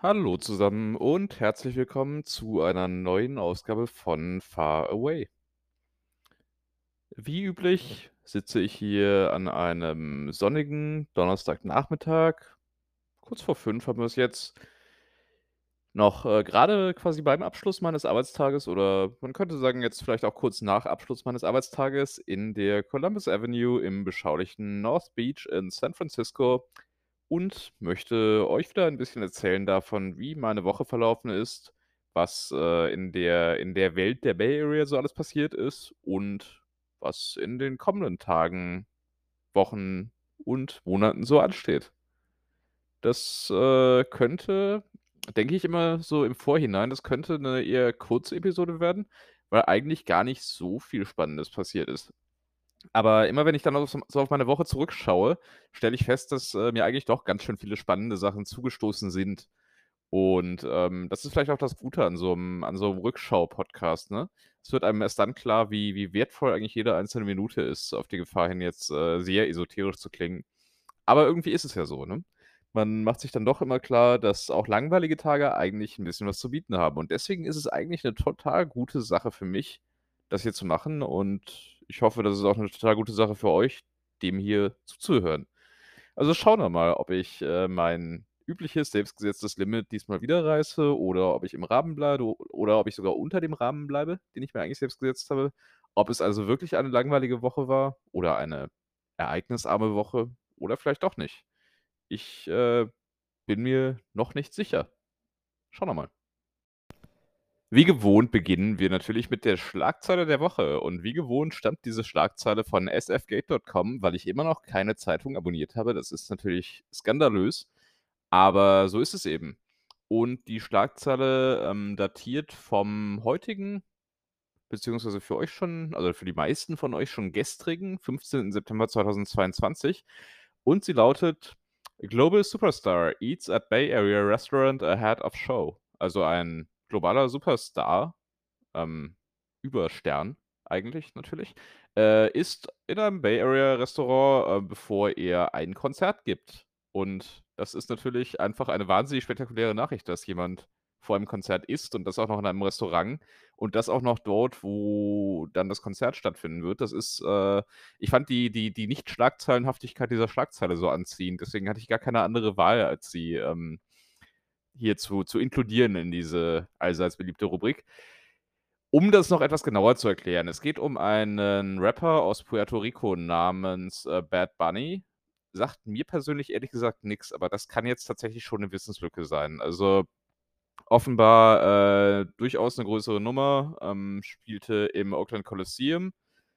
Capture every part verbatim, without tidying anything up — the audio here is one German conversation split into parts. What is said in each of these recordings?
Hallo zusammen und herzlich willkommen zu einer neuen Ausgabe von Far Away. Wie üblich sitze ich hier an einem sonnigen Donnerstagnachmittag. Kurz vor fünf haben wir es jetzt. Noch, äh, grade quasi beim Abschluss meines Arbeitstages oder man könnte sagen, jetzt vielleicht auch kurz nach Abschluss meines Arbeitstages in der Columbus Avenue im beschaulichen North Beach in San Francisco und möchte euch wieder ein bisschen erzählen davon, wie meine Woche verlaufen ist, was, äh, in der in der Welt der Bay Area so alles passiert ist und was in den kommenden Tagen, Wochen und Monaten so ansteht. Das, äh, könnte, denke ich immer so im Vorhinein das könnte 'ne eher kurze Episode werden, weil eigentlich gar nicht so viel Spannendes passiert ist. Aber immer wenn ich dann auch so so auf meine Woche zurückschaue, stelle ich fest, dass, äh, mir eigentlich doch ganz schön viele spannende Sachen zugestoßen sind. Und, ähm, das ist vielleicht auch das Gute an so 'm an so 'nem Rückschau-Podcast, ne? Es wird einem erst dann klar, wie wie wertvoll eigentlich jede einzelne Minute ist, auf die Gefahr hin, jetzt, äh, sehr esoterisch zu klingen. Aber irgendwie ist es ja so, ne? Man macht sich dann doch immer klar, dass auch langweilige Tage eigentlich 'n bisschen was zu bieten haben. Und deswegen ist es eigentlich 'ne total gute Sache für mich, das hier zu machen. Und ich hoffe, das ist auch 'ne total gute Sache für euch, dem hier zuzuhören. Also, schauen wir mal, ob ich, äh, mein übliches selbstgesetztes Limit diesmal wieder reiße oder ob ich im Rahmen bleibe oder ob ich sogar unter dem Rahmen bleibe, den ich mir eigentlich selbst gesetzt habe. Ob es also wirklich eine langweilige Woche war oder eine ereignisarme Woche oder vielleicht doch nicht. Ich, äh, bin mir noch nicht sicher. Schauen wir mal. Wie gewohnt beginnen wir natürlich mit der Schlagzeile der Woche und wie gewohnt stammt diese Schlagzeile von sfgate Punkt com, weil ich immer noch keine Zeitung abonniert habe. Das ist natürlich skandalös, aber so ist es eben. Und die Schlagzeile, ähm, datiert vom heutigen, beziehungsweise für euch schon also, für die meisten von euch schon gestrigen fünfzehnten September zweitausendzweiundzwanzig und sie lautet: „Global Superstar Eats at Bay Area Restaurant Ahead of Show." Also, ein globaler Superstar, ähm, Überstern eigentlich natürlich, äh, isst in einem Bay Area Restaurant, äh, bevor er ein Konzert gibt. Und das ist natürlich einfach eine wahnsinnig spektakuläre Nachricht, dass jemand vor einem Konzert isst und das auch noch in einem Restaurant und das auch noch dort, wo dann das Konzert stattfinden wird. Das ist, äh ich fand die die die Nicht-Schlagzeilenhaftigkeit dieser Schlagzeile so anziehend. Deswegen hatte ich gar keine andere Wahl, als sie, ähm, hier zu zu inkludieren in diese allseits beliebte Rubrik. Um das noch etwas genauer zu erklären: Es geht um einen Rapper aus Puerto Rico namens, äh, Bad Bunny. Sagt mir persönlich ehrlich gesagt nix, aber das kann jetzt tatsächlich schon 'ne Wissenslücke sein. Also, offenbar, äh, durchaus 'ne größere Nummer, ähm, spielte im Oakland Coliseum.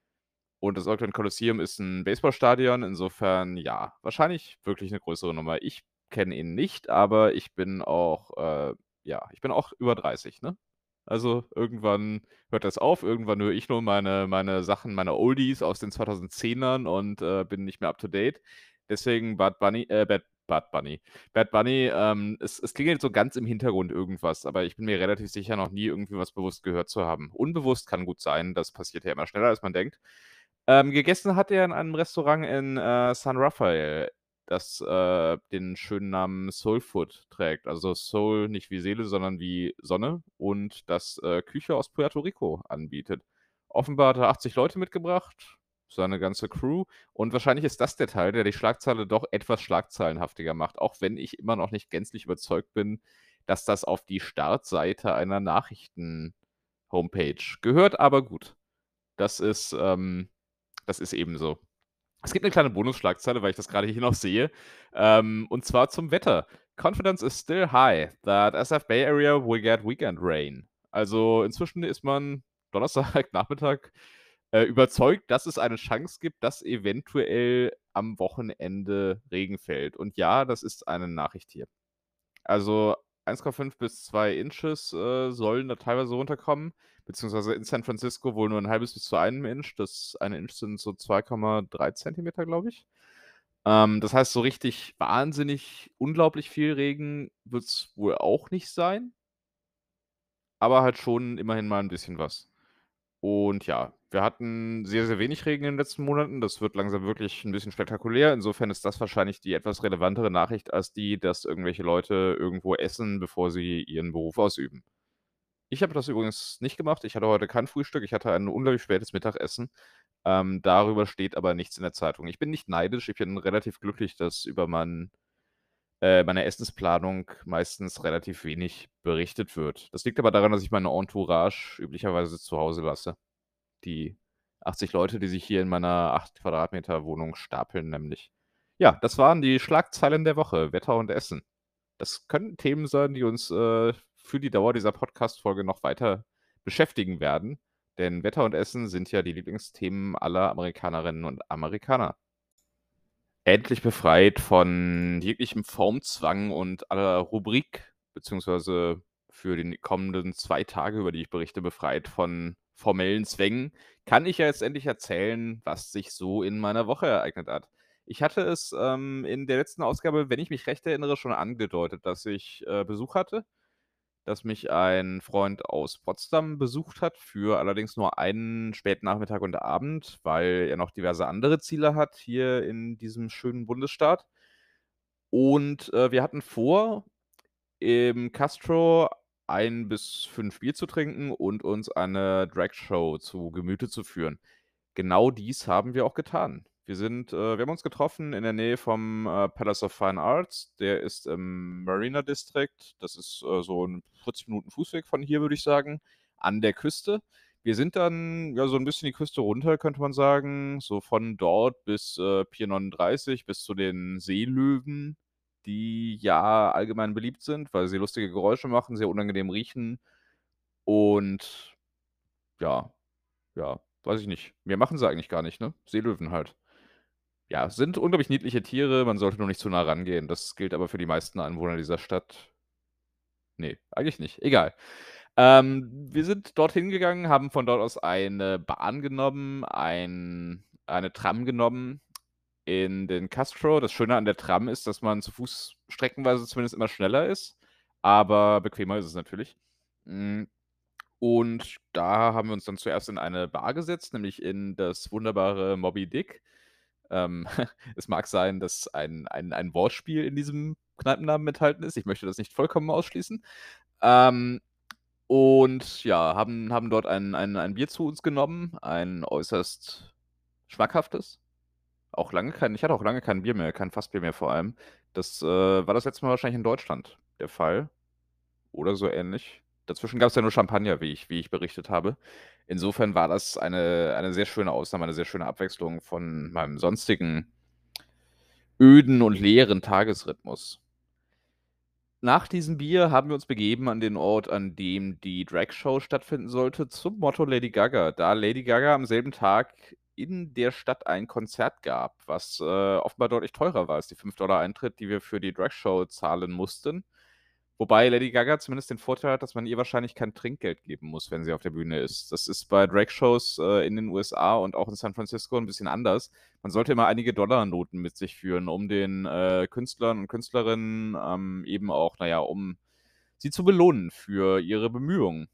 Und das Oakland Coliseum ist 'n Baseballstadion, insofern ja, wahrscheinlich wirklich 'ne größere Nummer. Ich kenne ihn nicht, aber ich bin auch, äh ja, ich bin auch über dreißig, ne? Also, irgendwann hört das auf. Irgendwann höre ich nur meine meine Sachen, meine Oldies aus den zweitausendzehnern und, äh, bin nicht mehr up to date. Deswegen Bad Bunny äh, Bad Bad Bunny Bad Bunny, ähm, es es klingelt so ganz im Hintergrund irgendwas, aber ich bin mir relativ sicher, noch nie irgendwie was bewusst gehört zu haben. Unbewusst kann gut sein, das passiert ja immer schneller, als man denkt. Ähm, gegessen hat er in einem Restaurant in, äh, San Rafael, das, äh, den schönen Namen Soul Food trägt. Also, Soul nicht wie Seele, sondern wie Sonne und das, äh, Küche aus Puerto Rico anbietet. Offenbar hat er achtzig Leute mitgebracht, seine ganze Crew und wahrscheinlich ist das der Teil, der die Schlagzeile doch etwas schlagzeilenhaftiger macht, auch wenn ich immer noch nicht gänzlich überzeugt bin, dass das auf die Startseite einer Nachrichten-Homepage gehört, aber gut. Das ist, ähm das ist eben so. Es gibt 'ne kleine Bonusschlagzeile, weil ich das grade hier noch sehe, ähm, und zwar zum Wetter. „Confidence is still high that S F Bay Area will get weekend rain." Also, inzwischen ist man Donnerstagnachmittag, äh, überzeugt, dass es eine Chance gibt, dass eventuell am Wochenende Regen fällt. Und ja, das ist eine Nachricht hier. Also, eins Komma fünf bis zwei Inches, äh, sollen da teilweise runterkommen, beziehungsweise in San Francisco wohl nur 'n halbes bis zu einem Inch. Das eine Inch sind so zwei Komma drei Zentimeter, glaube ich. Ähm, das heißt, so richtig wahnsinnig unglaublich viel Regen wird's wohl auch nicht sein aber halt schon immerhin mal 'n bisschen was. Und ja, Wir hatten sehr, sehr wenig Regen in den letzten Monaten. Das wird langsam wirklich 'n bisschen spektakulär. Insofern ist das wahrscheinlich die etwas relevantere Nachricht als die, dass irgendwelche Leute irgendwo essen, bevor sie ihren Beruf ausüben. Ich habe das übrigens nicht gemacht. Ich hatte heute kein Frühstück. Ich hatte ein unglaublich spätes Mittagessen. Ähm, darüber steht aber nichts in der Zeitung. Ich bin nicht neidisch. Ich bin relativ glücklich, dass über mein äh, meine Essensplanung meistens relativ wenig berichtet wird. Das liegt aber daran, dass ich meine Entourage üblicherweise zu Hause lasse. Die achtzig Leute, die sich hier in meiner acht Quadratmeter Wohnung stapeln nämlich. Ja, das waren die Schlagzeilen der Woche, Wetter und Essen. Das könnten Themen sein, die uns, äh, für die Dauer dieser Podcast-Folge noch weiter beschäftigen werden, denn Wetter und Essen sind ja die Lieblingsthemen aller Amerikanerinnen und Amerikaner. Endlich befreit von jeglichem Formzwang und aller Rubrik, beziehungsweise für die kommenden zwei Tage, über die ich berichte, befreit von formellen Zwängen, kann ich ja jetzt endlich erzählen, was sich so in meiner Woche ereignet hat. Ich hatte es, ähm, in der letzten Ausgabe, wenn ich mich recht erinnere, schon angedeutet, dass ich, äh, Besuch hatte, dass mich ein Freund aus Potsdam besucht hat, für allerdings nur einen Spätnachmittag und Abend, weil er noch diverse andere Ziele hat hier in diesem schönen Bundesstaat. Und, äh, wir hatten vor, im Castro ein bis fünf Bier zu trinken und uns eine Dragshow zu Gemüte zu führen. Genau dies haben wir auch getan. Wir sind äh, wir haben uns getroffen in der Nähe vom, äh, Palace of Fine Arts. Der ist im Marina District. Das ist, äh, so 'n vierzig Minuten Fußweg von hier, würde ich sagen, an der Küste. Wir sind dann, ja, so 'n bisschen die Küste runter, könnte man sagen, so von dort bis, äh, Pier neununddreißig, bis zu den Seelöwen, die ja allgemein beliebt sind, weil sie lustige Geräusche machen, sehr unangenehm riechen und ja, ja, weiß ich nicht. Mehr machen sie eigentlich gar nicht, ne? Seelöwen halt. Ja, sind unglaublich niedliche Tiere, man sollte nur nicht zu nah rangehen. Das gilt aber für die meisten Einwohner dieser Stadt. Ne, eigentlich nicht. Egal. Ähm, wir sind dorthin gegangen, haben von dort aus eine Bahn genommen, ein eine Tram genommen in den Castro. Das Schöne an der Tram ist, dass man zu Fuß streckenweise zumindest immer schneller ist, aber bequemer ist es natürlich. Hm, und da haben wir uns dann zuerst in eine Bar gesetzt, nämlich in das wunderbare Moby Dick. Ähm, es mag sein, dass ein ein ein Wortspiel in diesem Kneipennamen enthalten ist. Ich möchte das nicht vollkommen ausschließen. Ähm, und ja, haben haben dort ein ein ein Bier zu uns genommen, ein äußerst schmackhaftes. Auch lange kein ich hatte auch lange kein Bier mehr, kein Fassbier mehr vor allem. Das, äh, war das letzte Mal wahrscheinlich in Deutschland der Fall oder so ähnlich. Dazwischen gab's ja nur Champagner, wie ich wie ich berichtet habe. Insofern war das eine eine sehr schöne Ausnahme, eine sehr schöne Abwechslung von meinem sonstigen öden und leeren Tagesrhythmus. Nach diesem Bier haben wir uns begeben an den Ort, an dem die Dragshow stattfinden sollte, zum Motto Lady Gaga, da Lady Gaga am selben Tag in der Stadt ein Konzert gab, was, äh, offenbar deutlich teurer war als die fünf Dollar Eintritt, die wir für die Dragshow zahlen mussten. Wobei Lady Gaga zumindest den Vorteil hat, dass man ihr wahrscheinlich kein Trinkgeld geben muss, wenn sie auf der Bühne ist. Das ist bei Dragshows, äh, in den U S A und auch in San Francisco 'n bisschen anders. Man sollte immer einige Dollarnoten mit sich führen, um den, äh, Künstlern und Künstlerinnen, ähm, eben auch na ja, um sie zu belohnen für ihre Bemühungen.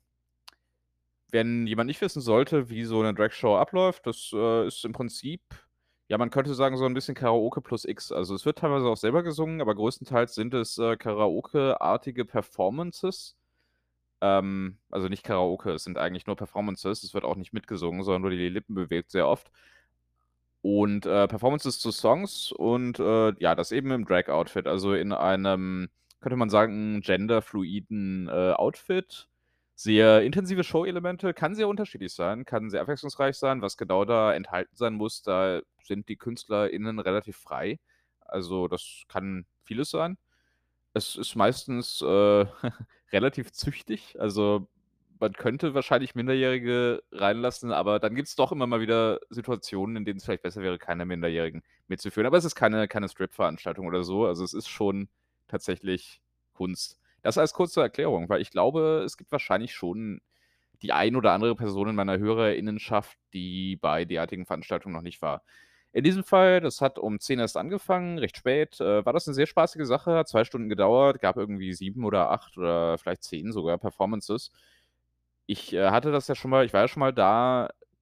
Wenn jemand nicht wissen sollte, wie so 'ne Dragshow abläuft, das, äh, ist im Prinzip, ja, man könnte sagen, so 'n bisschen Karaoke plus X. Also, es wird teilweise auch selber gesungen, aber größtenteils sind es, äh, Karaoke-artige Performances. Ähm, also nicht Karaoke, es sind eigentlich nur Performances. Es wird auch nicht mitgesungen, sondern nur die Lippen bewegt sehr oft. Und, äh, Performances zu Songs und, äh, ja, das eben im Drag-Outfit, also in einem, könnte man sagen, genderfluiden, äh, Outfit. Sehr intensive Showelemente, kann sehr unterschiedlich sein, kann sehr abwechslungsreich sein. Was genau da enthalten sein muss, da sind die KünstlerInnen relativ frei. Also, das kann vieles sein. Es ist meistens, äh, relativ züchtig. Also, man könnte wahrscheinlich Minderjährige reinlassen, aber dann gibt's doch immer mal wieder Situationen, in denen es vielleicht besser wäre, keine Minderjährigen mitzuführen. Aber es ist keine keine Strip-Veranstaltung oder so. Also, es ist schon tatsächlich Kunst. Das als kurze Erklärung, weil ich glaube, es gibt wahrscheinlich schon die ein oder andere Person in meiner HörerInnenschaft, die bei derartigen Veranstaltungen noch nicht war. In diesem Fall, das hat um zehn erst angefangen, recht spät, äh, war das 'ne sehr spaßige Sache, hat zwei Stunden gedauert, gab irgendwie sieben oder acht oder vielleicht zehn sogar Performances. Ich, äh, hatte das ja schon mal ich war ja schon mal da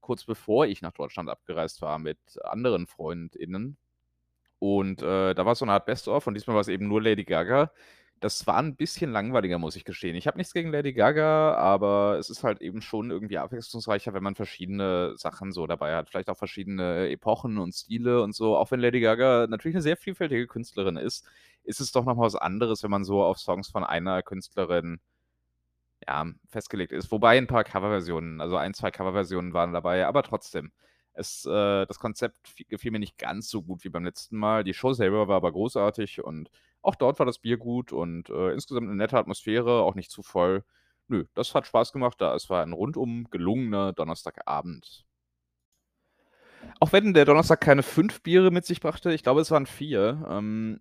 kurz bevor ich nach Deutschland abgereist war mit anderen FreundInnen. Und, äh, da war so 'ne Art Best of und diesmal war's eben nur Lady Gaga. Das war 'n bisschen langweiliger, muss ich gestehen. Ich habe nichts gegen Lady Gaga, aber es ist halt eben schon irgendwie abwechslungsreicher, wenn man verschiedene Sachen so dabei hat. Vielleicht auch verschiedene Epochen und Stile und so. Auch wenn Lady Gaga natürlich 'ne sehr vielfältige Künstlerin ist, ist es doch noch mal was anderes, wenn man so auf Songs von einer Künstlerin, ja, festgelegt ist. Wobei 'n paar Coverversionen also ein, zwei Coverversionen waren dabei, aber trotzdem. Es äh, das Konzept fi gefiel mir nicht ganz so gut wie beim letzten Mal. Die Show selber war aber großartig und auch dort war das Bier gut und, äh, insgesamt 'ne nette Atmosphäre, auch nicht zu voll. Nö, das hat Spaß gemacht da. Es war ein rundum gelungener Donnerstagabend. Auch wenn der Donnerstag keine fünf Biere mit sich brachte, ich glaube, es waren vier, ähm,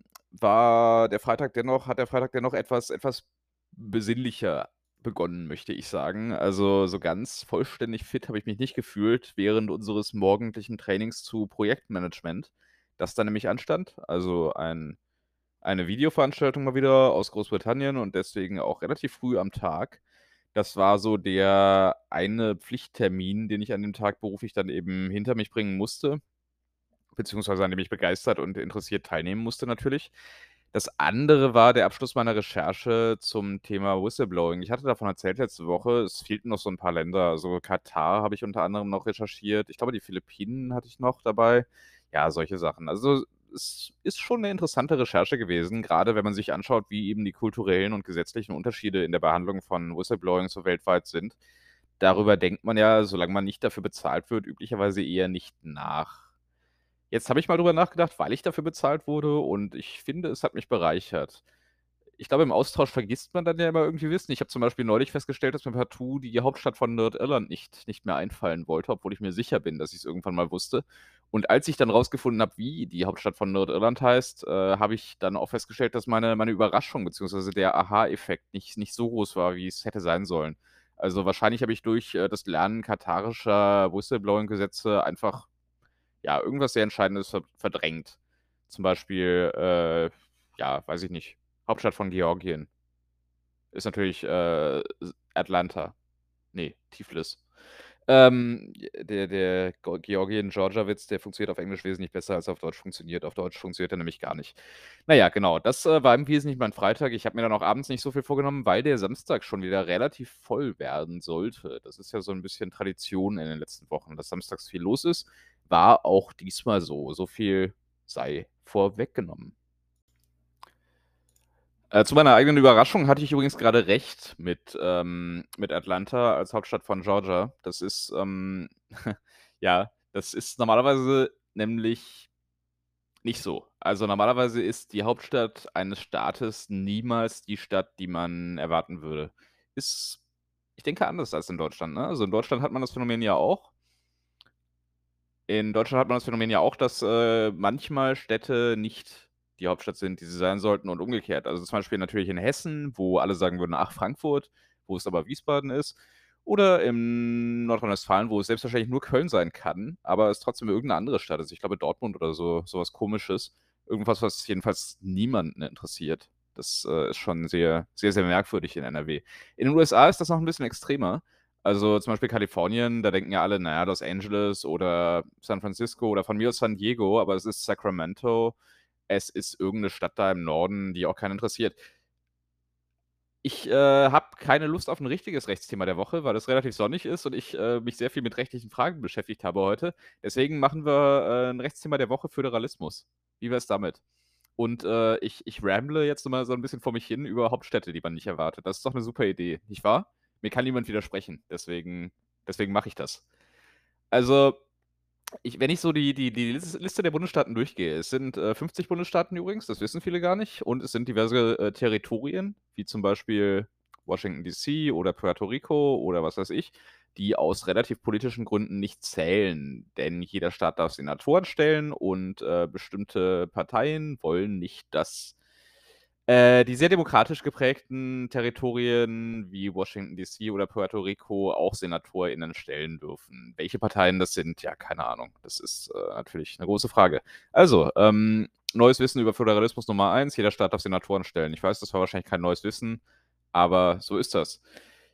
war der Freitag dennoch hat der Freitag dennoch etwas etwas besinnlicher begonnen, möchte ich sagen. Also, so ganz vollständig fit habe ich mich nicht gefühlt während unseres morgendlichen Trainings zu Projektmanagement, das da nämlich anstand. Also, ein eine Videoveranstaltung mal wieder aus Großbritannien und deswegen auch relativ früh am Tag. Das war so der eine Pflichttermin, den ich an dem Tag beruflich dann eben hinter mich bringen musste, beziehungsweise an dem ich begeistert und interessiert teilnehmen musste natürlich. Das andere war der Abschluss meiner Recherche zum Thema Whistleblowing. Ich hatte davon erzählt letzte Woche, es fehlten noch so 'n paar Länder. Also, Katar habe ich unter anderem noch recherchiert. Ich glaube, die Philippinen hatte ich noch dabei. Ja, solche Sachen. Also, es ist schon 'ne interessante Recherche gewesen, grade wenn man sich anschaut, wie eben die kulturellen und gesetzlichen Unterschiede in der Behandlung von Whistleblowing so weltweit sind. Darüber denkt man ja, solange man nicht dafür bezahlt wird, üblicherweise eher nicht nach. Jetzt habe ich mal drüber nachgedacht, weil ich dafür bezahlt wurde und ich finde, es hat mich bereichert. Ich glaube, im Austausch vergisst man dann ja immer irgendwie Wissen. Ich habe zum Beispiel neulich festgestellt, dass mir partout die Hauptstadt von Nordirland nicht nicht mehr einfallen wollte, obwohl ich mir sicher bin, dass ich's irgendwann mal wusste. Und als ich dann rausgefunden habe, wie die Hauptstadt von Nordirland heißt, äh, habe ich dann auch festgestellt, dass meine meine Überraschung beziehungsweise der Aha-Effekt nicht nicht so groß war, wie es hätte sein sollen. Also, wahrscheinlich habe ich durch, äh, das Lernen katarischer Whistleblowing-Gesetze einfach, ja, irgendwas sehr Entscheidendes ver verdrängt. Zum Beispiel, äh, ja, weiß ich nicht, Hauptstadt von Georgien ist natürlich, äh, S Atlanta. Ne, Tiflis. Ähm, der der Go Georgien-Georgia-Witz, der funktioniert auf Englisch wesentlich besser, als er auf Deutsch funktioniert. Auf Deutsch funktioniert er nämlich gar nicht. Na ja, genau, das, äh, war im Wesentlichen mein Freitag. Ich habe mir dann auch abends nicht so viel vorgenommen, weil der Samstag schon wieder relativ voll werden sollte. Das ist ja so 'n bisschen Tradition in den letzten Wochen, dass samstags viel los ist. War auch diesmal so. So viel sei vorweggenommen. Äh, zu meiner eigenen Überraschung hatte ich übrigens grade recht mit ähm, mit Atlanta als Hauptstadt von Georgia. Das ist, ähm ja, das ist normalerweise nämlich nicht so. Also, normalerweise ist die Hauptstadt eines Staates niemals die Stadt, die man erwarten würde. Ist, ich denke, anders als in Deutschland, ne? Also, in Deutschland hat man das Phänomen ja auch. In Deutschland hat man das Phänomen ja auch, dass, äh, manchmal Städte nicht die Hauptstadt sind, die sie sein sollten und umgekehrt. Also, zum Beispiel natürlich in Hessen, wo alle sagen würden: „Ach, Frankfurt“, wo es aber Wiesbaden ist. Oder in Nordrhein-Westfalen, wo es selbstverständlich nur Köln sein kann, aber es trotzdem irgend 'ne andere Stadt ist. Ich glaube Dortmund oder so so was Komisches. Irgendwas, was jedenfalls niemanden interessiert. Das, äh, ist schon sehr, sehr, sehr merkwürdig in NRW. In den U S A ist das noch 'n bisschen extremer. Also, zum Beispiel Kalifornien, da denken ja alle: „Na ja, Los Angeles oder San Francisco oder von mir aus San Diego“, aber es ist Sacramento. Es ist irgend 'ne Stadt da im Norden, die auch keinen interessiert. Ich, äh, habe keine Lust auf 'n richtiges Rechtsthema der Woche, weil es relativ sonnig ist und ich, äh, mich sehr viel mit rechtlichen Fragen beschäftigt habe heute. Deswegen machen wir, äh, 'n Rechtsthema der Woche Föderalismus. Wie wär's damit? Und, äh, ich ich ramble jetzt noch mal so 'n bisschen vor mich hin über Hauptstädte, die man nicht erwartet. Das ist doch 'ne super Idee, nicht wahr? Mir kann niemand widersprechen, deswegen deswegen mache ich das. Also, ich wenn ich so die die die Lis Liste der Bundesstaaten durchgehe es sind, äh, fünfzig Bundesstaaten übrigens, das wissen viele gar nicht, und es sind diverse, äh, Territorien, wie zum Beispiel Washington DC oder Puerto Rico oder was weiß ich, die aus relativ politischen Gründen nicht zählen, denn jeder Staat darf Senatoren stellen und, äh, bestimmte Parteien wollen nicht, dass, äh, die sehr demokratisch geprägten Territorien wie Washington DC oder Puerto Rico auch SenatorInnen stellen dürfen. Welche Parteien das sind, ja, keine Ahnung. Das ist, äh, natürlich 'ne große Frage. Also, ähm, neues Wissen über Föderalismus Nummer eins: Jeder Staat darf Senatoren stellen. Ich weiß, das war wahrscheinlich kein neues Wissen, aber so ist das.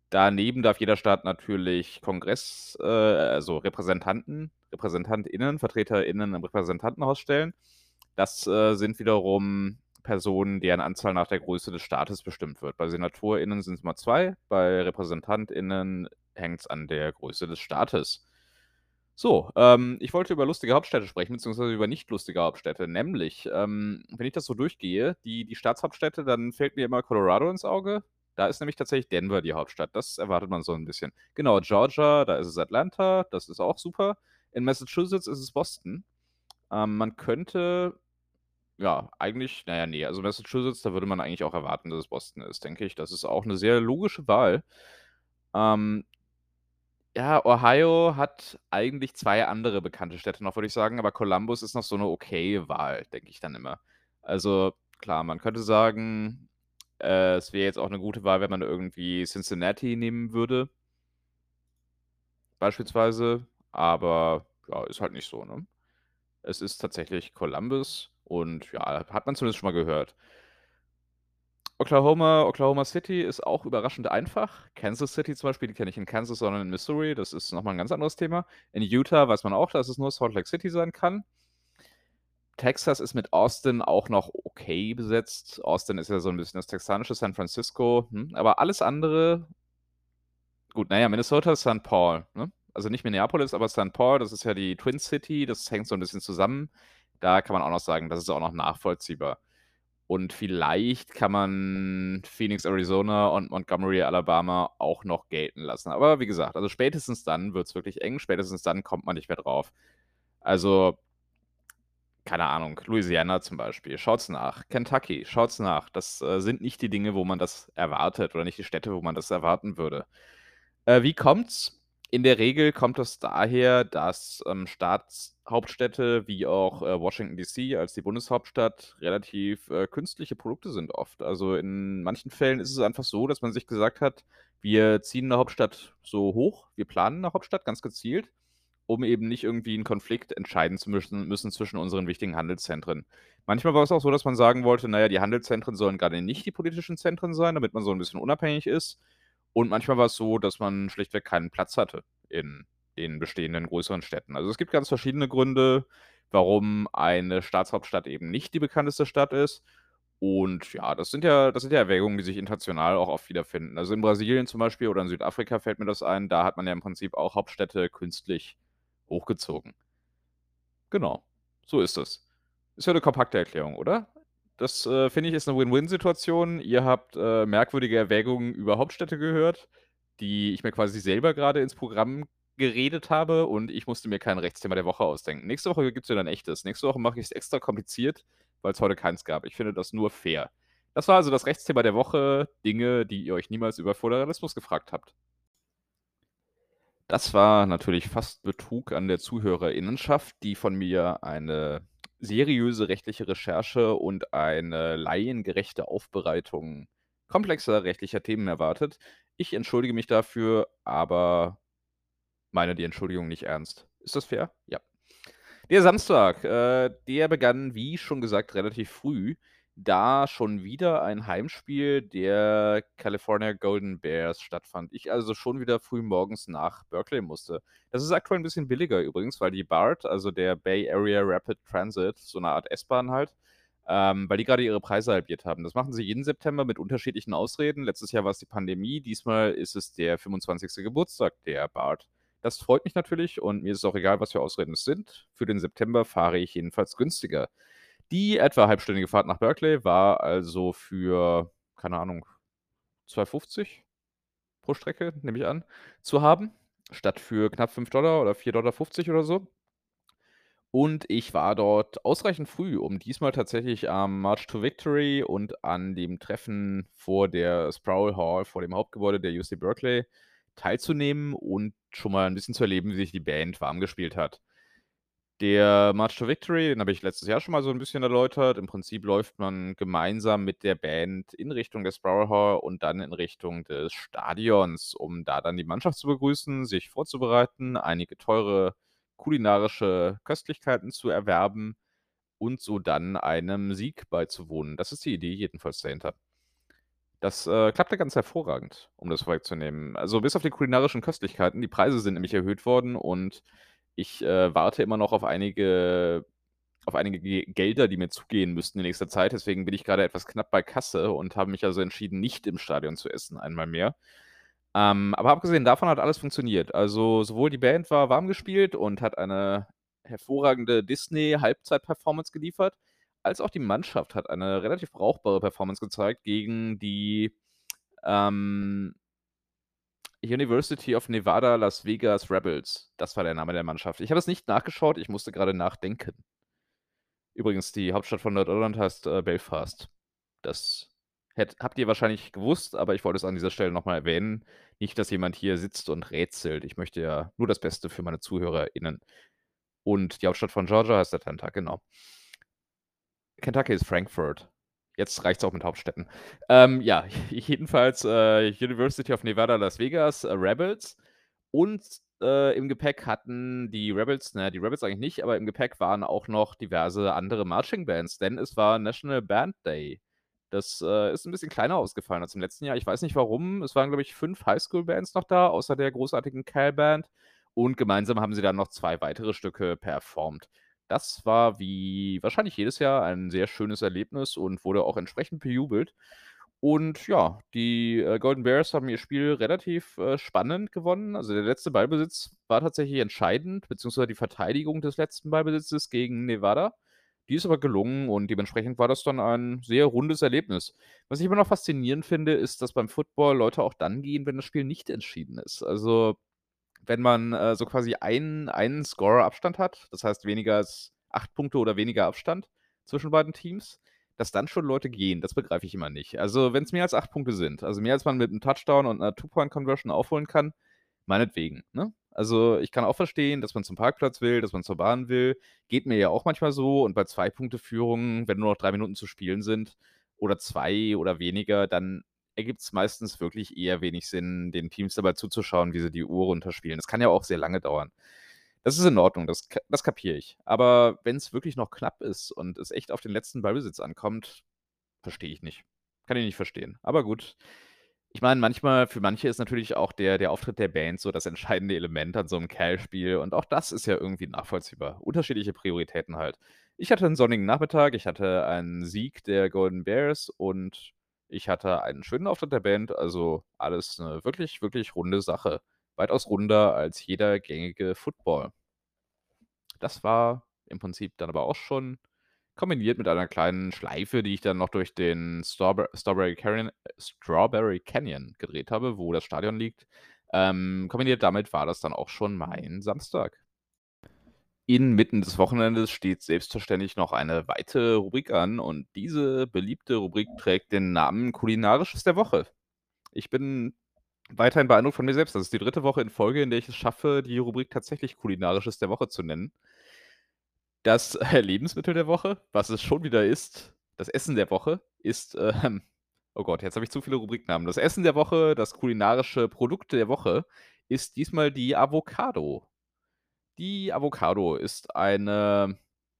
Daneben darf jeder Staat natürlich Kongress äh, also Repräsentanten RepräsentantInnen, VertreterInnen im Repräsentantenhaus stellen. Das, äh, sind wiederum Personen, deren Anzahl nach der Größe des Staates bestimmt wird. Bei SenatorInnen sind's immer zwei, bei RepräsentantInnen hängt's an der Größe des Staates. So, ähm, ich wollte über lustige Hauptstädte sprechen, beziehungsweise über nicht lustige Hauptstädte. Nämlich, ähm, wenn ich das so durchgehe, die die Staatshauptstädte, dann fällt mir immer Colorado ins Auge. Da ist nämlich tatsächlich Denver die Hauptstadt. Das erwartet man so 'n bisschen. Genau, Georgia, da ist es Atlanta, das ist auch super. In Massachusetts ist es Boston. Ähm, man könnte ja, eigentlich na ja, ne, also Massachusetts, da würde man eigentlich auch erwarten, dass es Boston ist, denke ich. Das ist auch 'ne sehr logische Wahl. Ähm ja, Ohio hat eigentlich zwei andere bekannte Städte noch, würde ich sagen, aber Columbus ist noch so 'ne okaye Wahl, denke ich dann immer. Also, klar, man könnte sagen, äh, es wäre jetzt auch 'ne gute Wahl, wenn man irgendwie Cincinnati nehmen würde beispielsweise, aber ja, ist halt nicht so, ne? Es ist tatsächlich Columbus und ja, hat man zumindest schon mal gehört. Oklahoma Oklahoma City ist auch überraschend einfach. Kansas City zum Beispiel, die kenne ich in Kansas, sondern in Missouri, das ist noch mal 'n ganz anderes Thema. In Utah weiß man auch, dass es nur Salt Lake City sein kann. Texas ist mit Austin auch noch okay besetzt. Austin ist ja so 'n bisschen das texanische San Francisco, hm, aber alles andere gut, na ja, Minnesota ist Saint Paul, ne? Also nicht Minneapolis, aber Saint Paul, das ist ja die Twin City, das hängt so 'n bisschen zusammen. Da kann man auch noch sagen, das ist auch noch nachvollziehbar. Und vielleicht kann man Phoenix, Arizona und Montgomery, Alabama auch noch gelten lassen. Aber wie gesagt, also spätestens dann wird's wirklich eng, spätestens dann kommt man nicht mehr drauf. Also keine Ahnung, Louisiana zum Beispiel, schaut's nach. Kentucky, schaut's nach. Das, äh, sind nicht die Dinge, wo man das erwartet oder nicht die Städte, wo man das erwarten würde. Äh, wie kommt's? In der Regel kommt das daher, dass, ähm, Staatshauptstädte wie auch, äh, Washington DC als die Bundeshauptstadt relativ, äh, künstliche Produkte sind oft. Also, in manchen Fällen ist es einfach so, dass man sich gesagt hat: „Wir ziehen 'ne Hauptstadt so hoch, wir planen 'ne Hauptstadt ganz gezielt, um eben nicht irgendwie 'n Konflikt entscheiden zu müssen müssen zwischen unseren wichtigen Handelszentren.“ Manchmal war es auch so, dass man sagen wollte: „Na ja, die Handelszentren sollen grade nicht die politischen Zentren sein, damit man so 'n bisschen unabhängig ist.“ Und manchmal war's so, dass man schlichtweg keinen Platz hatte in den bestehenden größeren Städten. Also, es gibt ganz verschiedene Gründe, warum eine Staatshauptstadt eben nicht die bekannteste Stadt ist. Und ja, das sind ja das sind ja Erwägungen, die sich international auch oft wiederfinden. Also, in Brasilien zum Beispiel oder in Südafrika fällt mir das ein, da hat man ja im Prinzip auch Hauptstädte künstlich hochgezogen. Genau, so ist das. Ist ja 'ne kompakte Erklärung, oder? Das, äh, finde ich, ist 'ne Win-Win-Situation. Ihr habt, äh, merkwürdige Erwägungen über Hauptstädte gehört, die ich mir quasi selber grade ins Programm geredet habe und ich musste mir kein Rechtsthema der Woche ausdenken. Nächste Woche gibt's wieder 'n echtes. Nächste Woche mache ich's extra kompliziert, weil's heute keins gab. Ich finde das nur fair. Das war also das Rechtsthema der Woche, Dinge, die ihr euch niemals über Föderalismus gefragt habt. Das war natürlich fast Betrug an der Zuhörerinnenschaft, die von mir eine seriöse rechtliche Recherche und eine laiengerechte Aufbereitung komplexer rechtlicher Themen erwartet. Ich entschuldige mich dafür, aber meine die Entschuldigung nicht ernst. Ist das fair? Ja. Der Samstag, äh, der begann, wie schon gesagt, relativ früh, da schon wieder ein Heimspiel der California Golden Bears stattfand. Ich also schon wieder früh morgens nach Berkeley musste. Das ist aktuell 'n bisschen billiger übrigens, weil die BART, also der Bay Area Rapid Transit, so 'ne Art S-Bahn halt, ähm, weil die grade ihre Preise halbiert haben. Das machen sie jeden September mit unterschiedlichen Ausreden. Letztes Jahr war's die Pandemie, diesmal ist es der fünfundzwanzigste Geburtstag der BART. Das freut mich natürlich und mir ist es auch egal, was für Ausreden es sind. Für den September fahre ich jedenfalls günstiger. Die etwa halbstündige Fahrt nach Berkeley war also für, keine Ahnung, zwei fünfzig pro Strecke, nehme ich an, zu haben, statt für knapp fünf Dollar oder vier Dollar fünfzig oder so. Und ich war dort ausreichend früh, um diesmal tatsächlich am March to Victory und an dem Treffen vor der Sproul Hall, vor dem Hauptgebäude der U C Berkeley teilzunehmen und schon mal 'n bisschen zu erleben, wie sich die Band warm gespielt hat. Der March to Victory, den habe ich letztes Jahr schon mal so 'n bisschen erläutert. Im Prinzip läuft man gemeinsam mit der Band in Richtung der Sproul Hall und dann in Richtung des Stadions, um da dann die Mannschaft zu begrüßen, sich vorzubereiten, einige teure kulinarische Köstlichkeiten zu erwerben und so dann einem Sieg beizuwohnen. Das ist die Idee jedenfalls dahinter. Das, äh, klappte ganz hervorragend, um das vorwegzunehmen. Also, bis auf die kulinarischen Köstlichkeiten. Die Preise sind nämlich erhöht worden und ich, äh, warte immer noch auf einige auf einige Ge Gelder, die mir zugehen müssten in nächster Zeit. Deswegen bin ich grade etwas knapp bei Kasse und habe mich also entschieden, nicht im Stadion zu essen, einmal mehr. Ähm, aber abgesehen davon hat alles funktioniert. Also, sowohl die Band war warm gespielt und hat eine hervorragende Disney-Halbzeit-Performance geliefert, als auch die Mannschaft hat eine relativ brauchbare Performance gezeigt gegen die, ähm University of Nevada, Las Vegas Rebels. Das war der Name der Mannschaft. Ich habe es nicht nachgeschaut, ich musste grade nachdenken. Übrigens, die Hauptstadt von Nordirland heißt, äh, Belfast. Das hätt habt ihr wahrscheinlich gewusst, aber ich wollte es an dieser Stelle noch mal erwähnen. Nicht, dass jemand hier sitzt und rätselt. Ich möchte ja nur das Beste für meine ZuhörerInnen. Und die Hauptstadt von Georgia heißt Atlanta, genau. Kentucky ist Frankfurt. Jetzt reicht's auch mit Hauptstädten. Ähm, ja, jedenfalls, äh, University of Nevada, Las Vegas, äh, Rebels. Und, äh, im Gepäck hatten die Rebels na ja, die Rebels eigentlich nicht, aber im Gepäck waren auch noch diverse andere Marching-Bands, denn es war National Band Day. Das, äh, ist 'n bisschen kleiner ausgefallen als im letzten Jahr. Ich weiß nicht warum. Es waren, glaube ich, fünf Highschool-Bands noch da, außer der großartigen Cal-Band. Und gemeinsam haben sie dann noch zwei weitere Stücke performt. Das war wie wahrscheinlich jedes Jahr ein sehr schönes Erlebnis und wurde auch entsprechend bejubelt. Und ja, die, äh, Golden Bears haben ihr Spiel relativ, äh, spannend gewonnen. Also, der letzte Ballbesitz war tatsächlich entscheidend, beziehungsweise die Verteidigung des letzten Ballbesitzes gegen Nevada. Die ist aber gelungen und dementsprechend war das dann ein sehr rundes Erlebnis. Was ich immer noch faszinierend finde, ist, dass beim Football Leute auch dann gehen, wenn das Spiel nicht entschieden ist. Also, wenn man, äh, so quasi einen einen Scorer Abstand hat, das heißt weniger als acht Punkte oder weniger Abstand zwischen beiden Teams, dass dann schon Leute gehen, das begreife ich immer nicht. Also, wenn's mehr als acht Punkte sind, also mehr als man mit 'nem Touchdown und 'ner Two-Point-Conversion aufholen kann, meinetwegen, ne? Also, ich kann auch verstehen, dass man zum Parkplatz will, dass man zur Bahn will. Geht mir ja auch manchmal so und bei Zwei-Punkte-Führungen, wenn nur noch drei Minuten zu spielen sind oder zwei oder weniger, dann ergibt's meistens wirklich eher wenig Sinn, den Teams dabei zuzuschauen, wie sie die Uhr runterspielen. Das kann ja auch sehr lange dauern. Das ist in Ordnung, das ka das kapiere ich. Aber wenn's wirklich noch knapp ist und es echt auf den letzten Ballbesitz ankommt, verstehe ich nicht. Kann ich nicht verstehen. Aber gut. Ich meine, manchmal für manche ist natürlich auch der der Auftritt der Band so das entscheidende Element an so 'nem Cal-Spiel und auch das ist ja irgendwie nachvollziehbar. Unterschiedliche Prioritäten halt. Ich hatte 'n sonnigen Nachmittag, ich hatte einen Sieg der Golden Bears und ich hatte einen schönen Auftritt der Band, also alles 'ne wirklich, wirklich runde Sache. Weitaus runder als jeder gängige Football. Das war im Prinzip dann aber auch schon kombiniert mit einer kleinen Schleife, die ich dann noch durch den Strawbe Strawberry Carion äh, Strawberry Canyon gedreht habe, wo das Stadion liegt. Ähm, kombiniert damit war das dann auch schon mein Samstag. Inmitten des Wochenendes steht selbstverständlich noch eine weitere Rubrik an und diese beliebte Rubrik trägt den Namen „Kulinarisches der Woche“. Ich bin weiterhin beeindruckt von mir selbst. Das ist die dritte Woche in Folge, in der ich es schaffe, die Rubrik tatsächlich „Kulinarisches der Woche“ zu nennen. Das, äh, Lebensmittel der Woche, was es schon wieder ist, das Essen der Woche ist, ähm oh Gott, jetzt habe ich zu viele Rubriknamen. Das Essen der Woche, das kulinarische Produkt der Woche ist diesmal die Avocado. Die Avocado ist eine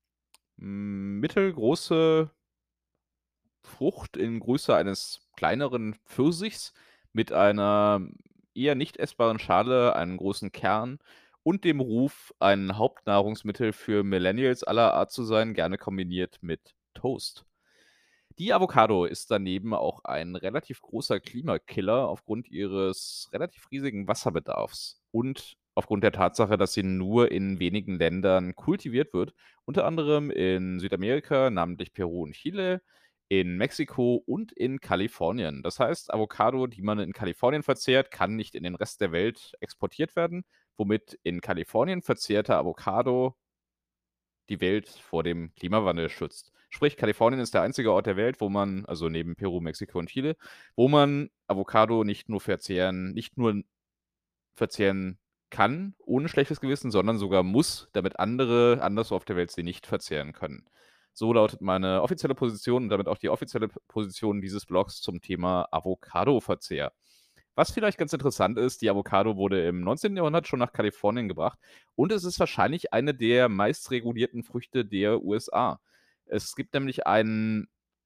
mittelgroße Frucht in Größe eines kleineren Pfirsichs mit einer eher nicht essbaren Schale, einem großen Kern und dem Ruf, ein Hauptnahrungsmittel für Millennials aller Art zu sein, gerne kombiniert mit Toast. Die Avocado ist daneben auch ein relativ großer Klimakiller aufgrund ihres relativ riesigen Wasserbedarfs und aufgrund der Tatsache, dass sie nur in wenigen Ländern kultiviert wird, unter anderem in Südamerika, namentlich Peru und Chile, in Mexiko und in Kalifornien. Das heißt, Avocado, die man in Kalifornien verzehrt, kann nicht in den Rest der Welt exportiert werden, womit in Kalifornien verzehrte Avocado die Welt vor dem Klimawandel schützt. Sprich, Kalifornien ist der einzige Ort der Welt, wo man also neben Peru, Mexiko und Chile, wo man Avocado nicht nur verzehren nicht nur verzehren kann, ohne schlechtes Gewissen, sondern sogar muss, damit andere anderswo auf der Welt sie nicht verzehren können. So lautet meine offizielle Position und damit auch die offizielle P Position dieses Blogs zum Thema Avocadoverzehr. Was vielleicht ganz interessant ist, die Avocado wurde im neunzehnten Jahrhundert schon nach Kalifornien gebracht und es ist wahrscheinlich eine der meistregulierten Früchte der USA. Es gibt nämlich einen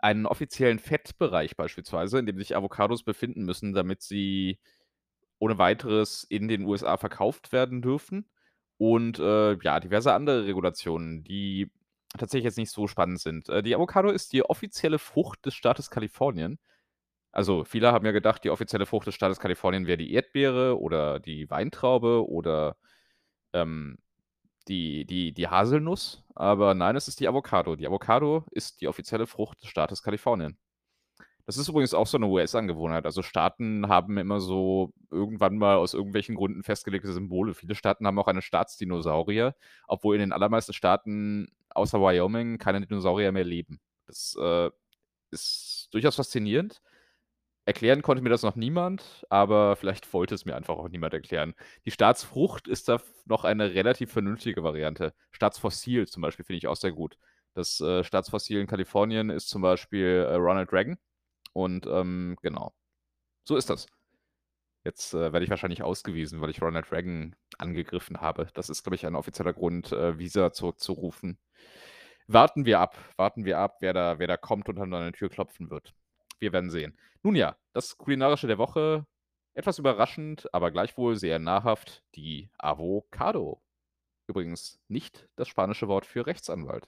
einen offiziellen Fettbereich beispielsweise, in dem sich Avocados befinden müssen, damit sie ohne Weiteres in den U S A verkauft werden dürfen und, äh, ja, diverse andere Regulationen, die tatsächlich jetzt nicht so spannend sind. Äh, die Avocado ist die offizielle Frucht des Staates Kalifornien. Also, viele haben ja gedacht, die offizielle Frucht des Staates Kalifornien wäre die Erdbeere oder die Weintraube oder, ähm, die die die Haselnuss, aber nein, es ist die Avocado. Die Avocado ist die offizielle Frucht des Staates Kalifornien. Das ist übrigens auch so 'ne U S-Angewohnheit. Also, Staaten haben immer so irgendwann mal aus irgendwelchen Gründen festgelegte Symbole. Viele Staaten haben auch eine Staatsdinosaurier, obwohl in den allermeisten Staaten außer Wyoming keine Dinosaurier mehr leben. Das, äh, ist durchaus faszinierend. Erklären konnte mir das noch niemand, aber vielleicht wollte es mir einfach auch niemand erklären. Die Staatsfrucht ist da f noch eine relativ vernünftige Variante. Staatsfossil zum Beispiel finde ich auch sehr gut. Das, äh, Staatsfossil in Kalifornien ist zum Beispiel, äh, Ronald Reagan und, ähm, genau. So ist das. Jetzt, äh, werde ich wahrscheinlich ausgewiesen, weil ich Ronald Reagan angegriffen habe. Das ist, glaube ich, ein offizieller Grund, äh, Visa zurückzurufen. Warten wir ab warten wir ab, wer da wer da kommt und an deine Tür klopfen wird. Wir werden sehen. Nun ja, das Kulinarische der Woche, etwas überraschend, aber gleichwohl sehr nahrhaft, die Avocado. Übrigens nicht das spanische Wort für Rechtsanwalt.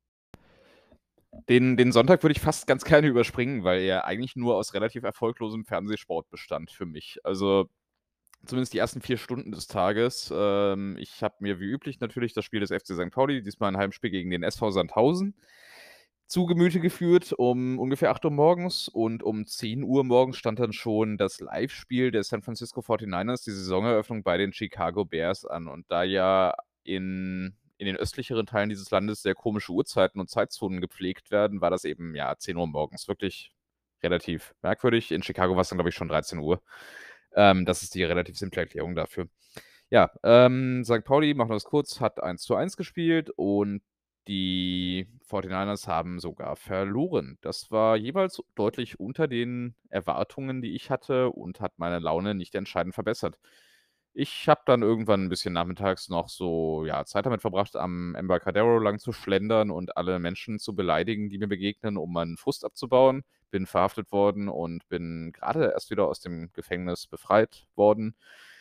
Den den Sonntag würde ich fast ganz gerne überspringen, weil er eigentlich nur aus relativ erfolglosem Fernsehsport bestand für mich. Also, zumindest die ersten vier Stunden des Tages. Ähm, ich habe mir wie üblich natürlich das Spiel des F C Sankt Pauli, diesmal ein Heimspiel gegen den S V Sandhausen, zu Gemüte geführt um ungefähr acht Uhr morgens und um zehn Uhr morgens stand dann schon das Livespiel der San Francisco Forty-Niners, die Saisoneröffnung bei den Chicago Bears an. Und da ja in in den östlicheren Teilen dieses Landes sehr komische Uhrzeiten und Zeitzonen gepflegt werden, war das eben, ja, zehn Uhr morgens. Wirklich relativ merkwürdig. In Chicago war's dann, glaube ich, schon dreizehn Uhr. Ähm, das ist die relativ simple Erklärung dafür. Ja, ähm, Sankt Pauli, machen wir's kurz, hat eins zu eins gespielt und die Forty-Niners haben sogar verloren. Das war jeweils deutlich unter den Erwartungen, die ich hatte und hat meine Laune nicht entscheidend verbessert. Ich habe dann irgendwann 'n bisschen nachmittags noch so, ja, Zeit damit verbracht, am Embarcadero lang zu schlendern und alle Menschen zu beleidigen, die mir begegnen, um meinen Frust abzubauen. Bin verhaftet worden und bin grade erst wieder aus dem Gefängnis befreit worden.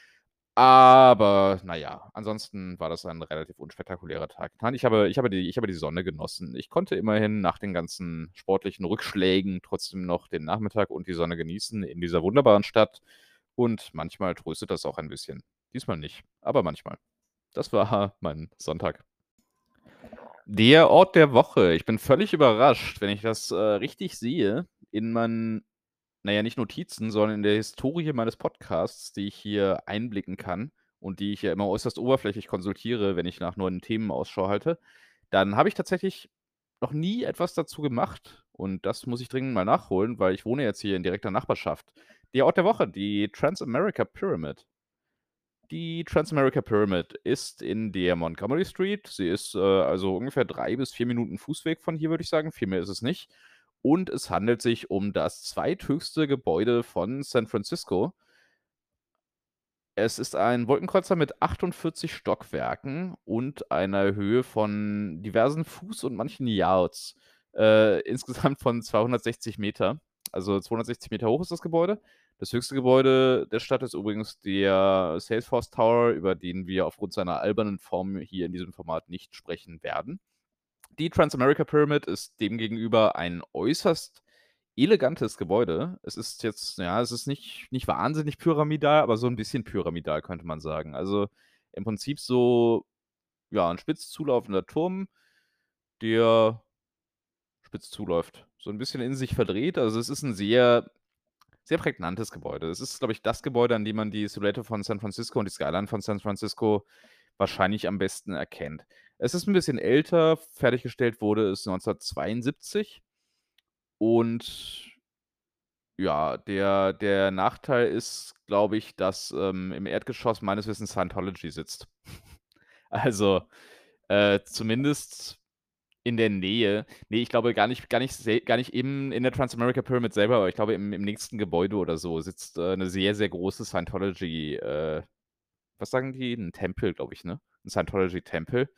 Aber na ja, ansonsten war das ein relativ unspektakulärer Tag. Nein, ich habe ich habe die ich habe die Sonne genossen. Ich konnte immerhin nach den ganzen sportlichen Rückschlägen trotzdem noch den Nachmittag und die Sonne genießen in dieser wunderbaren Stadt und manchmal tröstet das auch ein bisschen. Diesmal nicht, aber manchmal. Das war mein Sonntag. Der Ort der Woche. Ich bin völlig überrascht, wenn ich das, äh, richtig sehe in meinen, na ja, nicht Notizen, sondern in der Historie meines Podcasts, die ich hier einblicken kann und die ich ja immer äußerst oberflächlich konsultiere, wenn ich nach neuen Themen Ausschau halte. Dann habe ich tatsächlich noch nie etwas dazu gemacht und das muss ich dringend mal nachholen, weil ich wohne jetzt hier in direkter Nachbarschaft. Der Ort der Woche, die Trans-America Pyramid. Die Trans-America Pyramid ist in der Montgomery Street. Sie ist, äh, also ungefähr drei bis vier Minuten Fußweg von hier, würde ich sagen. Viel mehr ist es nicht. Und es handelt sich um das zweithöchste Gebäude von San Francisco. Es ist ein Wolkenkreuzer mit achtundvierzig Stockwerken und einer Höhe von diversen Fuß und manchen Yards. Äh, insgesamt von zweihundertsechzig Meter. Also zweihundertsechzig Meter hoch ist das Gebäude. Das höchste Gebäude der Stadt ist übrigens der Salesforce Tower, über den wir aufgrund seiner albernen Form hier in diesem Format nicht sprechen werden. Die Trans-America Pyramid ist demgegenüber ein äußerst elegantes Gebäude. Es ist jetzt ja, es ist nicht nicht wahnsinnig pyramidal, aber so 'n bisschen pyramidal, könnte man sagen. Also, im Prinzip so, ja, 'n spitz zulaufender Turm, der spitz zuläuft. So 'n bisschen in sich verdreht. Also, es ist 'n sehr sehr prägnantes Gebäude. Es ist, glaube ich, das Gebäude, an dem man die Silhouette von San Francisco und die Skyline von San Francisco wahrscheinlich am besten erkennt. Es ist 'n bisschen älter, fertiggestellt wurde es neunzehnhundertzweiundsiebzig und ja, der der Nachteil ist, glaube ich, dass, ähm, im Erdgeschoss meines Wissens Scientology sitzt. Also, äh, zumindest in der Nähe. Ne, ich glaube gar nicht gar nicht sel gar nicht im in der Trans-America Pyramid selber, aber ich glaube, im im nächsten Gebäude oder so sitzt, äh, 'ne sehr, sehr große Scientology, äh was sagen die? 'N Tempel, glaube ich, ne? 'N Scientology-Tempel.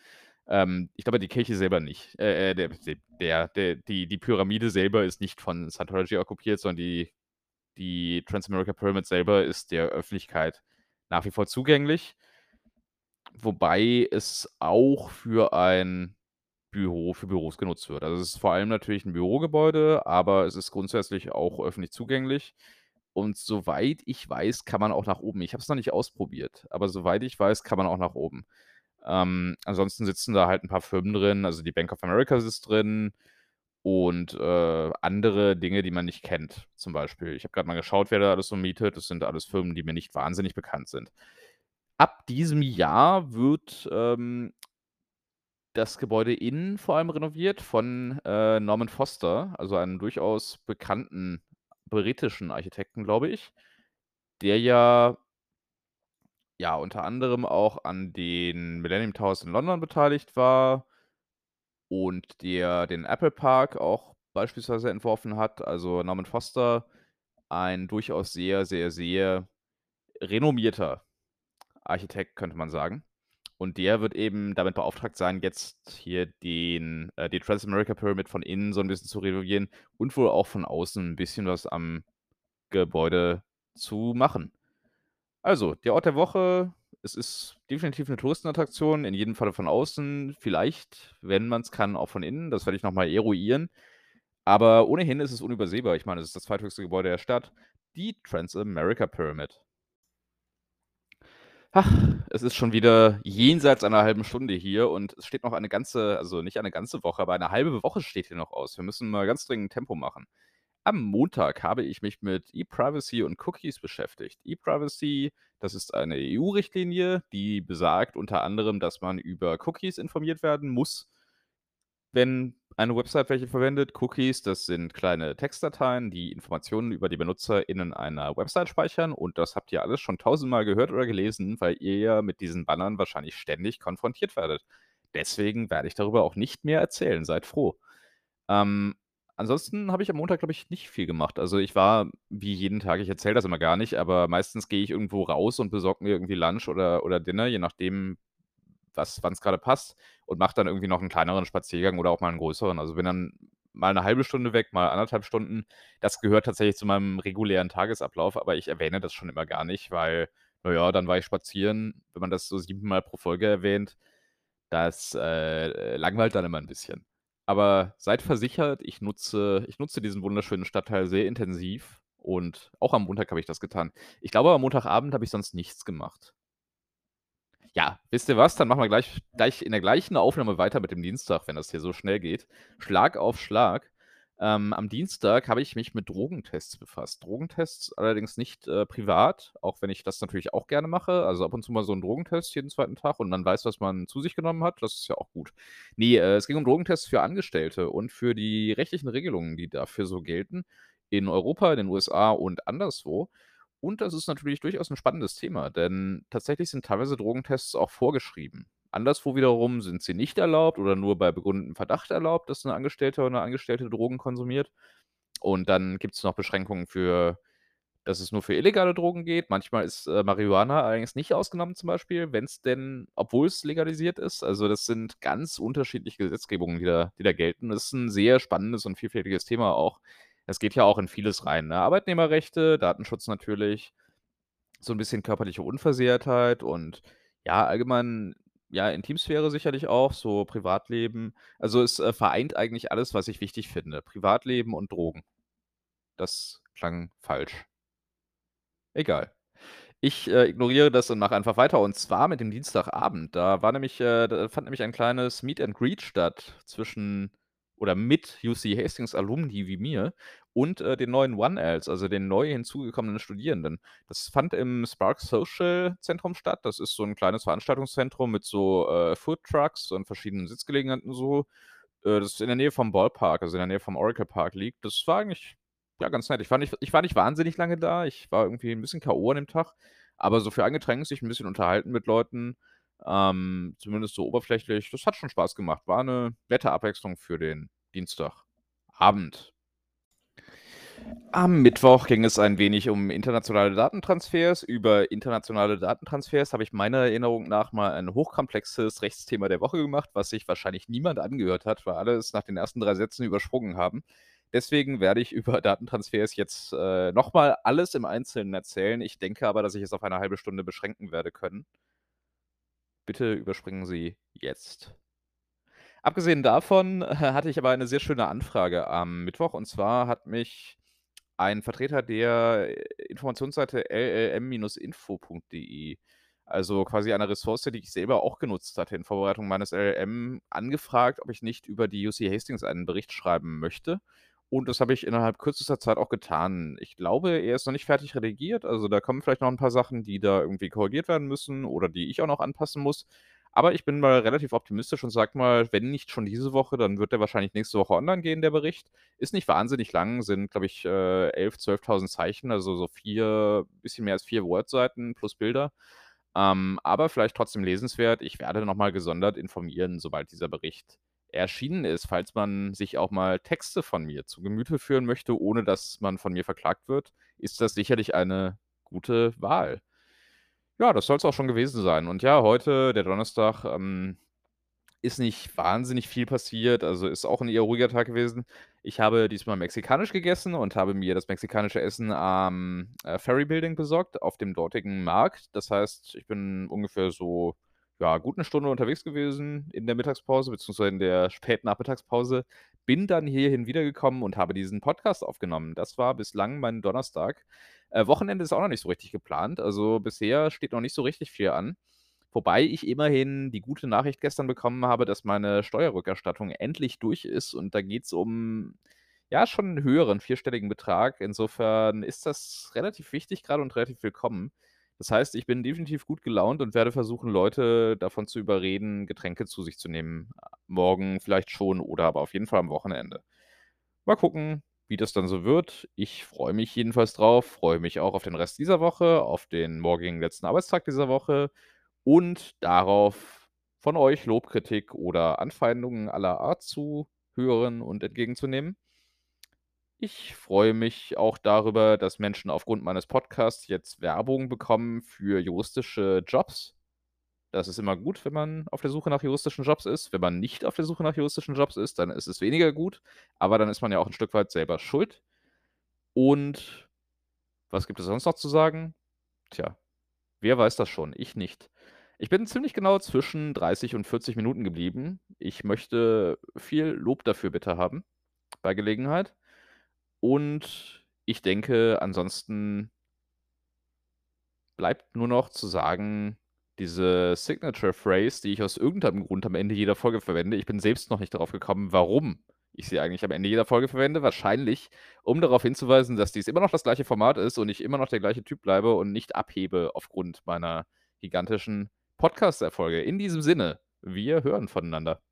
Ähm, ich glaube, die Kirche selber nicht. Äh, äh, der der der die die Pyramide selber ist nicht von Scientology okkupiert, sondern die die Trans-America Pyramid selber ist der Öffentlichkeit nach wie vor zugänglich. Wobei es auch für ein Büro für Büros genutzt wird. Also, es ist vor allem natürlich 'n Bürogebäude, aber es ist grundsätzlich auch öffentlich zugänglich. Und soweit ich weiß, kann man auch nach oben. Ich habe es noch nicht ausprobiert, aber soweit ich weiß, kann man auch nach oben. Ähm, ansonsten sitzen da halt 'n paar Firmen drin, also die Bank of America sitzt drin und, äh, andere Dinge, die man nicht kennt, zum Beispiel. Ich habe grad mal geschaut, wer da alles so mietet. Das sind alles Firmen, die mir nicht wahnsinnig bekannt sind. Ab diesem Jahr wird, ähm das Gebäude innen vor allem renoviert von, äh, Norman Foster, also einem durchaus bekannten britischen Architekten, glaube ich, der ja ja, unter anderem auch an den Millennium Towers in London beteiligt war und der den Apple Park auch beispielsweise entworfen hat. Also, Norman Foster, ein durchaus sehr, sehr, sehr renommierter Architekt, könnte man sagen. Und der wird eben damit beauftragt sein, jetzt hier den äh, die Trans-America Pyramid von innen so 'n bisschen zu renovieren und wohl auch von außen 'n bisschen was am Gebäude zu machen. Also, der Ort der Woche, es ist definitiv 'ne Touristenattraktion, in jedem Falle von außen, vielleicht, wenn man's kann, auch von innen. Das werde ich noch mal eruieren. Aber ohnehin ist es unübersehbar. Ich meine, es ist das zweithöchste Gebäude der Stadt, die Trans-America Pyramid. Ach, es ist schon wieder jenseits einer halben Stunde hier und es steht noch eine ganze also, nicht eine ganze Woche, aber eine halbe Woche steht hier noch aus. Wir müssen mal ganz dringend Tempo machen. Am Montag habe ich mich mit ePrivacy und Cookies beschäftigt. ePrivacy, das ist eine E U-Richtlinie, die besagt unter anderem, dass man über Cookies informiert werden muss wenn eine Website welche verwendet. Cookies, das sind kleine Textdateien, die Informationen über die BenutzerInnen einer Website speichern und das habt ihr alles schon tausendmal gehört oder gelesen, weil ihr ja mit diesen Bannern wahrscheinlich ständig konfrontiert werdet. Deswegen werde ich darüber auch nicht mehr erzählen, seid froh. Ähm, ansonsten habe ich am Montag, glaube ich, nicht viel gemacht. Also, ich war wie jeden Tag ich erzähle das immer gar nicht, aber meistens gehe ich irgendwo raus und besorge mir irgendwie Lunch oder oder Dinner, je nachdem, was wann's grade passt und mache dann irgendwie noch 'n kleineren Spaziergang oder auch mal 'n größeren. Also, bin dann mal 'ne halbe Stunde weg, mal anderthalb Stunden. Das gehört tatsächlich zu meinem regulären Tagesablauf, aber ich erwähne das schon immer gar nicht, weil, na ja, dann war ich spazieren. Wenn man das so siebenmal pro Folge erwähnt, das, äh, langweilt dann immer 'n bisschen. Aber seid versichert, ich nutze ich nutze diesen wunderschönen Stadtteil sehr intensiv und auch am Montag habe ich das getan. Ich glaube, am Montagabend habe ich sonst nichts gemacht. Ja, wisst ihr was? Dann machen wir gleich gleich in der gleichen Aufnahme weiter mit dem Dienstag, wenn das hier so schnell geht. Schlag auf Schlag. Ähm, am Dienstag habe ich mich mit Drogentests befasst. Drogentests allerdings nicht, äh, privat, auch wenn ich das natürlich auch gerne mache. Also, ab und zu mal so 'n Drogentest jeden zweiten Tag und man weiß, was man zu sich genommen hat. Das ist ja auch gut. Ne, äh, es ging um Drogentests für Angestellte und für die rechtlichen Regelungen, die dafür so gelten in Europa, in den USA und anderswo. Und das ist natürlich durchaus 'n spannendes Thema, denn tatsächlich sind teilweise Drogentests auch vorgeschrieben. Anderswo wiederum sind sie nicht erlaubt oder nur bei begründetem Verdacht erlaubt, dass 'n Angestellter oder 'ne Angestellte Drogen konsumiert. Und dann gibt's noch Beschränkungen für dass es nur für illegale Drogen geht. Manchmal ist, äh, Marihuana allerdings nicht ausgenommen zum Beispiel, wenn's denn obwohl's legalisiert ist. Also, das sind ganz unterschiedliche Gesetzgebungen, die da die da gelten. Das ist 'n sehr spannendes und vielfältiges Thema auch. Es geht ja auch in vieles rein, ne? Arbeitnehmerrechte, Datenschutz natürlich, so 'n bisschen körperliche Unversehrtheit und ja, allgemein, ja, Intimsphäre sicherlich auch, so Privatleben. Also, es, äh, vereint eigentlich alles, was ich wichtig finde. Privatleben und Drogen. Das klang falsch. Egal. Ich, äh, ignoriere das und mache einfach weiter und zwar mit dem Dienstagabend. Da war nämlich äh, da fand nämlich ein kleines Meet and Greet statt zwischen oder mit UC Hastings Alumni wie mir und, äh, den neuen One-Ls, also den neu hinzugekommenen Studierenden. Das fand im Spark Social Zentrum statt. Das ist so 'n kleines Veranstaltungszentrum mit so, äh, Foodtrucks und verschiedenen Sitzgelegenheiten so. Äh, das ist in der Nähe vom Ballpark, also in der Nähe vom Oracle Park liegt. Das war eigentlich, ja, ganz nett. Ich war nicht ich war nicht wahnsinnig lange da. Ich war irgendwie 'n bisschen K.O. an dem Tag, aber so für ein Getränk sich 'n bisschen unterhalten mit Leuten, ähm, zumindest so oberflächlich, das hat schon Spaß gemacht. War 'ne nette Abwechslung für den Dienstagabend. Am Mittwoch ging es ein wenig um internationale Datentransfers. Über internationale Datentransfers habe ich meiner Erinnerung nach mal ein hochkomplexes Rechtsthema der Woche gemacht, was sich wahrscheinlich niemand angehört hat, weil alle es nach den ersten drei Sätzen übersprungen haben. Deswegen werde ich über Datentransfers jetzt, äh, noch mal alles im Einzelnen erzählen. Ich denke aber, dass ich es auf eine halbe Stunde beschränken werde können. Bitte überspringen Sie jetzt. Abgesehen davon, äh, hatte ich aber eine sehr schöne Anfrage am Mittwoch, und zwar hat mich ein Vertreter der äh, Informationsseite l l m Info punkt de, also quasi einer Ressource, die ich selber auch genutzt hatte in Vorbereitung meines L L M, angefragt, ob ich nicht über die U C Hastings einen Bericht schreiben möchte. Und das habe ich innerhalb kürzester Zeit auch getan. Ich glaube, er ist noch nicht fertig redigiert, also da kommen vielleicht noch ein paar Sachen, die da irgendwie korrigiert werden müssen oder die ich auch noch anpassen muss. Aber ich bin mal relativ optimistisch und sage mal, wenn nicht schon diese Woche, dann wird der wahrscheinlich nächste Woche online gehen, der Bericht. Ist nicht wahnsinnig lang, sind, glaube ich, äh, elf zwölftausend Zeichen, also so vier bisschen mehr als vier Word-Seiten plus Bilder. Ähm, aber vielleicht trotzdem lesenswert. Ich werde noch mal gesondert informieren, sobald dieser Bericht erschienen ist, falls man sich auch mal Texte von mir zu Gemüte führen möchte, ohne dass man von mir verklagt wird, ist das sicherlich eine gute Wahl. Ja, das soll's auch schon gewesen sein. Und ja, heute, der Donnerstag, ähm, ist nicht wahnsinnig viel passiert, also ist auch 'n eher ruhiger Tag gewesen. Ich habe diesmal mexikanisch gegessen und habe mir das mexikanische Essen am, äh, Ferry Building besorgt, auf dem dortigen Markt. Das heißt, ich bin ungefähr so, ja, gut 'ne Stunde unterwegs gewesen in der Mittagspause beziehungsweise in der Spätnachmittagspause, bin dann hierhin wiedergekommen und habe diesen Podcast aufgenommen. Das war bislang mein Donnerstag. Äh, Wochenende ist auch noch nicht so richtig geplant, also bisher steht noch nicht so richtig viel an. Wobei ich immerhin die gute Nachricht gestern bekommen habe, dass meine Steuerrückerstattung endlich durch ist und da geht's um, ja, schon 'n höheren vierstelligen Betrag. Insofern ist das relativ wichtig grade und relativ willkommen. Das heißt, ich bin definitiv gut gelaunt und werde versuchen, Leute davon zu überreden, Getränke zu sich zu nehmen. Morgen vielleicht schon oder aber auf jeden Fall am Wochenende. Mal gucken, wie das dann so wird. Ich freue mich jedenfalls drauf, freue mich auch auf den Rest dieser Woche, auf den morgigen letzten Arbeitstag dieser Woche und darauf, von euch Lob, Kritik oder Anfeindungen aller Art zu hören und entgegenzunehmen. Ich freue mich auch darüber, dass Menschen aufgrund meines Podcasts jetzt Werbung bekommen für juristische Jobs. Das ist immer gut, wenn man auf der Suche nach juristischen Jobs ist. Wenn man nicht auf der Suche nach juristischen Jobs ist, dann ist es weniger gut, aber dann ist man ja auch 'n Stück weit selber schuld. Und was gibt es sonst noch zu sagen? Tja, wer weiß das schon? Ich nicht. Ich bin ziemlich genau zwischen dreißig und vierzig Minuten geblieben. Ich möchte viel Lob dafür bitte haben bei Gelegenheit. Und ich denke, ansonsten bleibt nur noch zu sagen, diese Signature Phrase, die ich aus irgendeinem Grund am Ende jeder Folge verwende ich bin selbst noch nicht darauf gekommen, warum ich sie eigentlich am Ende jeder Folge verwende. Wahrscheinlich, um darauf hinzuweisen, dass dies immer noch das gleiche Format ist und ich immer noch der gleiche Typ bleibe und nicht abhebe aufgrund meiner gigantischen Podcast-Erfolge. In diesem Sinne, wir hören voneinander.